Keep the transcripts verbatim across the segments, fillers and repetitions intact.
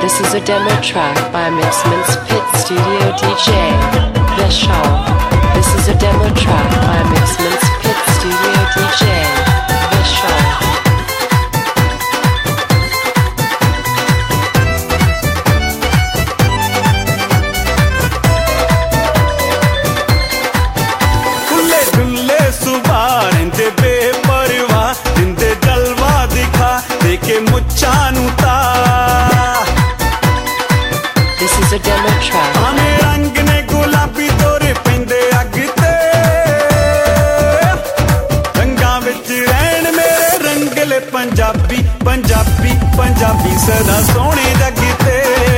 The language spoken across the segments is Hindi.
This is a demo track by Mixman's Pit Studio D J, Vishal. This is a demo track by Mixman's Pit Studio D J, Vishal. This is a demo track. आने रंग ने गुलाबी तोरे पिंदे अगते रंगा विच रहन मेरे रंगले पंजाबी पंजाबी पंजाबी सदा सोने जगते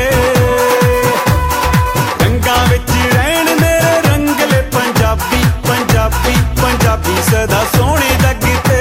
रंगा विच रहन मेरे रंगले पंजाबी पंजाबी पंजाबी सदा सोने जगते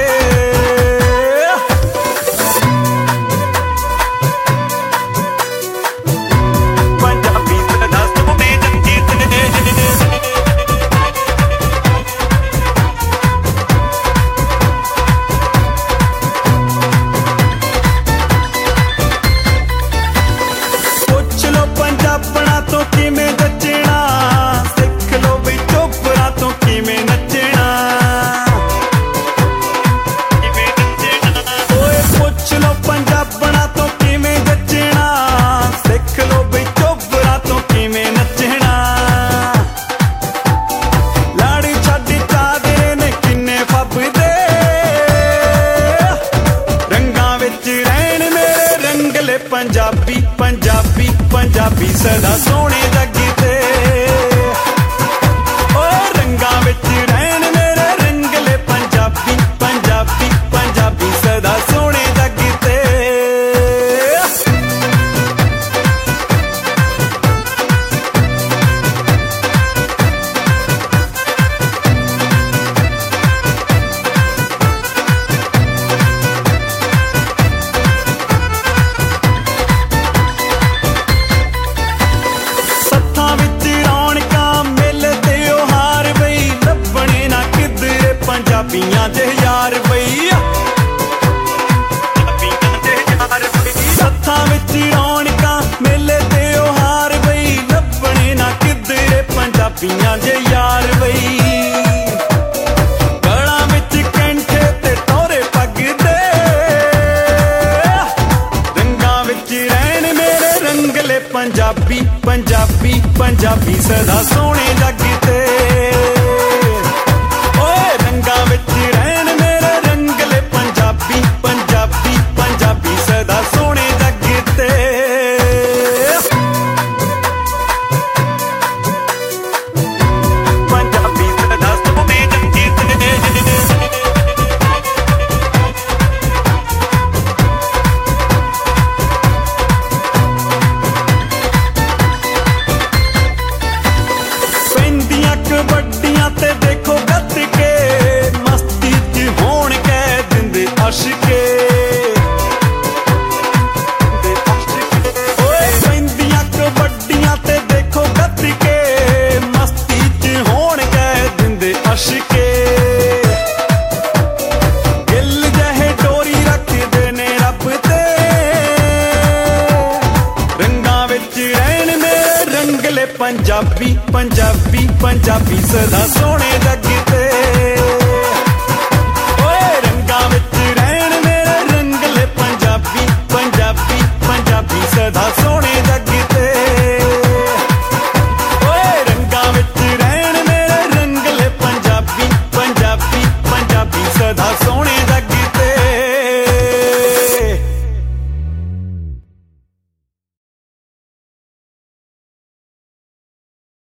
पंजाबी पंजाबी पंजाबी सदा सोने जगते ओ रंगा विच रहन मेरे रंगले पंजाबी पंजाबी पंजाबी सदा सोने जगते पंजाबियां दे यार बईया सत्थां विच रौनकां मेले ते ओहार बई लभणे ना किधरे पंजाबियां दे यार बई गलां विच कैंठे ते टोरे पगदे रंगां विच रहन मेरे रंगले पंजाबी पंजाबी पंजाबी सदा सोने जगते रंगा विच रहन मेरे रंगले पंजाबी पंजाबी पंजाबी सदा सोने जगते पंजाबी सदा सोने जगते पेंदियां कबड्डियां ते देखो गत के मस्ती च होण कह दिंदे अशके ओए पेंदियां कबड्डियां ते देखो गत के मस्ती च होण कह दिंदे अशके दिल जहे डोरी रखदे ने रब ते रंगां विच रहन मेरे रंगले पंजाबी पंजाबी पंजाबी सदा सोने जगते